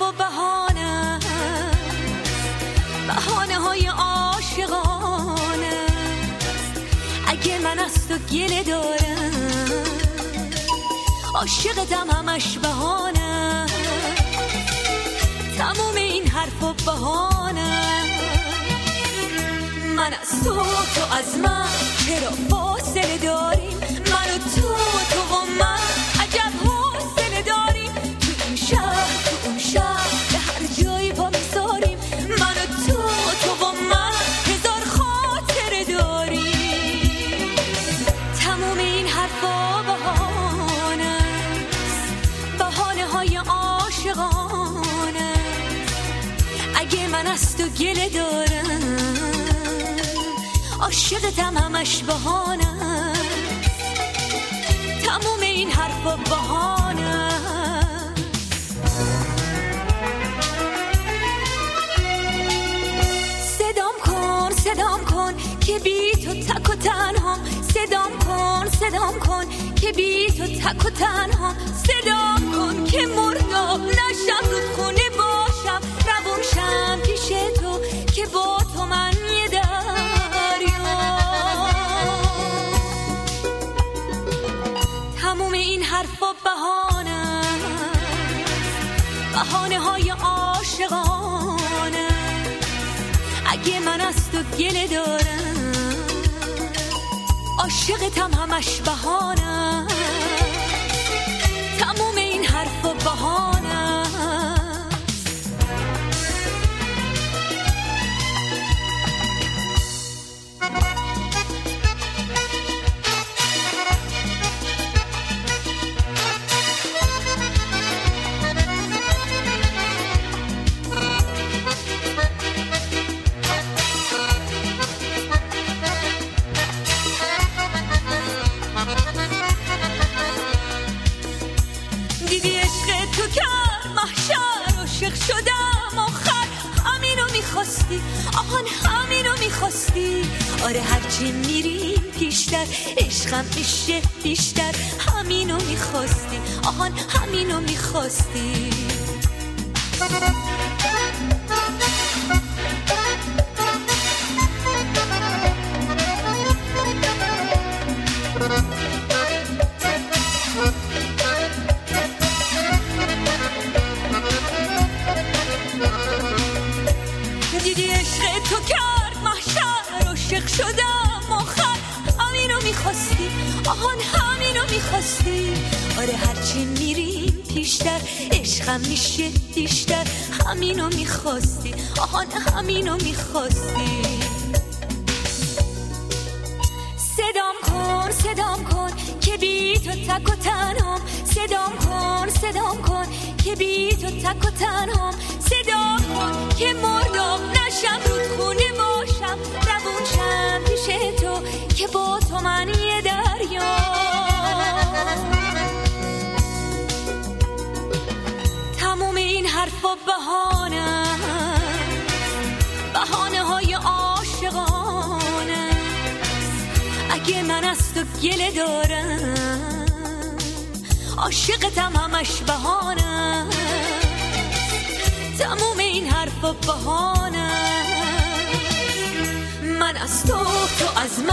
و بهانه، بهانه های عاشقانه. اگه من از تو گله دارم، عاشقتم همش بهانه. تموم این حرف و بهانه. من از تو از من، چرا فاصله داریم؟ من و تو و من، عجب حوصله داریم. تو این شهر به هر جایی پا میذاریم. من و تو و من، هزار خاطره داریم. تموم این حرفا بهانه است، بهانه های عاشقانه. اگه من از تو گله دارم، عاشقتم همش بهانه. تموم این حرفا بهانه. صدام کن که بی تو تک و تنها. صدام کن که بی تو تک و تنها. صدام کن که مرداب نشم، رودخونه باشم، روون شم پیش تو، که با تو من یه دریا. تموم این حرفا بهانه، بهانه های عاشقانه. اگه من از تو گله دارم، عاشقتم همش بهانه. تموم این حرفا بهانه. آره هرچی میریم پیشتر، عشقم میشه بیشتر. همینو میخواستی، آهان همینو میخواستی. دیدی عشق تو کرد محشر، عاشق شدم آخر. همینو میخواستی، آهان همینو میخواستی. آره هرچی میریم پیشتر، عشقم میشه بیشتر. همینو میخواستی، آهان همینو میخواستی. صدام کن که بی تو تک و تنهام. صدام کن که بی تو تک و تنهام. صدام کن که مردم نشم، رودخونه باشم، روون شم پیش تو، که با تو من یه دریا. تموم این حرفا بهانه، بهانه های عاشقانه. اگه من از تو گله دارم، عاشقتم همش بهانه. تموم این حرفا بهانه. من از تو از